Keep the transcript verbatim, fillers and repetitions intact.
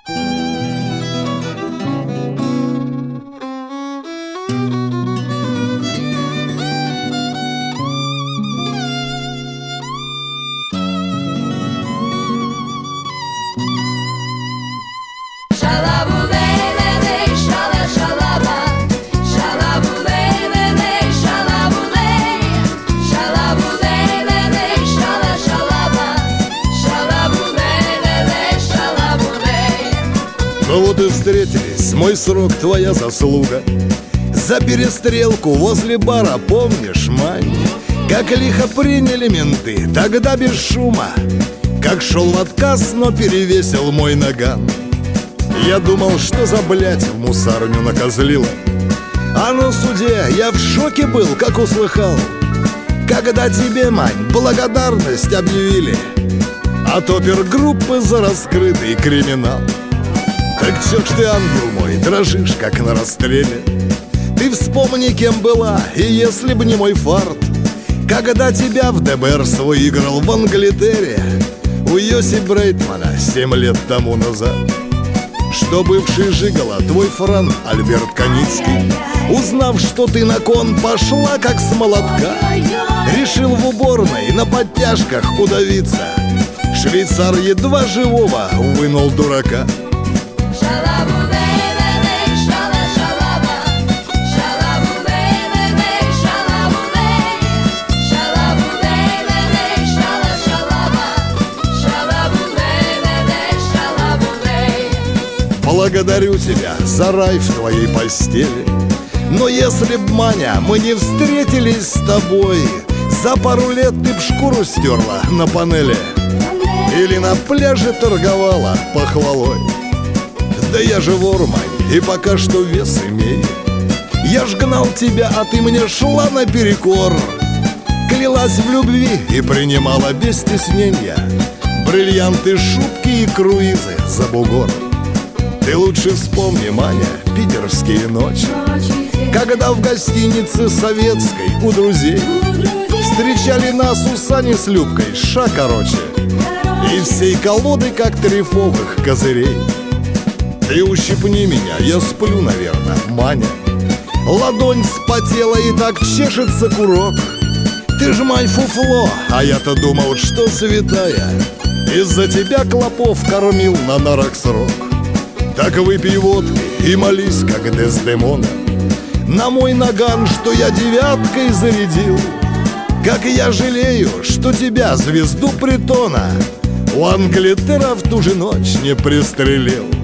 Ну вот и встретились, мой срок, твоя заслуга. За перестрелку возле бара, помнишь, Мань? Как лихо приняли менты, тогда без шума. Как шел в отказ, но перевесил мой наган. Я думал, что за блядь в мусарню накозлила. А на суде я в шоке был, как услыхал, когда тебе, Мань, благодарность объявили от опергруппы за раскрытый криминал. Так чё ж ты, ангел мой, дрожишь, как на расстреле? Ты вспомни, кем была, и если б не мой фарт, когда тебя в ДБР выиграл в Англитере у Йоси Брейтмана семь лет тому назад. Что бывший жигало, твой фран Альберт Каницкий, узнав, что ты на кон пошла, как с молотка, решил в уборной на подтяжках удавиться. Швейцар едва живого вынул дурака. Благодарю тебя за рай в твоей постели. Но если б, Маня, мы не встретились с тобой, за пару лет ты б шкуру стерла на панели или на пляже торговала похвалой. Да я же вор, Мань, и пока что вес имею. Я ж гнал тебя, а ты мне шла наперекор, клялась в любви и принимала без стеснения бриллианты, шубки и круизы за бугор. Ты лучше вспомни, Маня, питерские ночи, когда в гостинице советской у друзей встречали нас у Сани с Любкой, ша короче, и всей колоды коктейлевых козырей. Ты ущипни меня, я сплю, наверное, Маня. Ладонь вспотела и так чешется курок. Ты ж, Мань, фуфло, а я-то думал, что святая. Из-за тебя клопов кормил на нарах срок. Так выпей водки и молись, как Дездемона, на мой наган, что я девяткой зарядил. Как я жалею, что тебя, звезду притона, у Англитера в ту же ночь не пристрелил.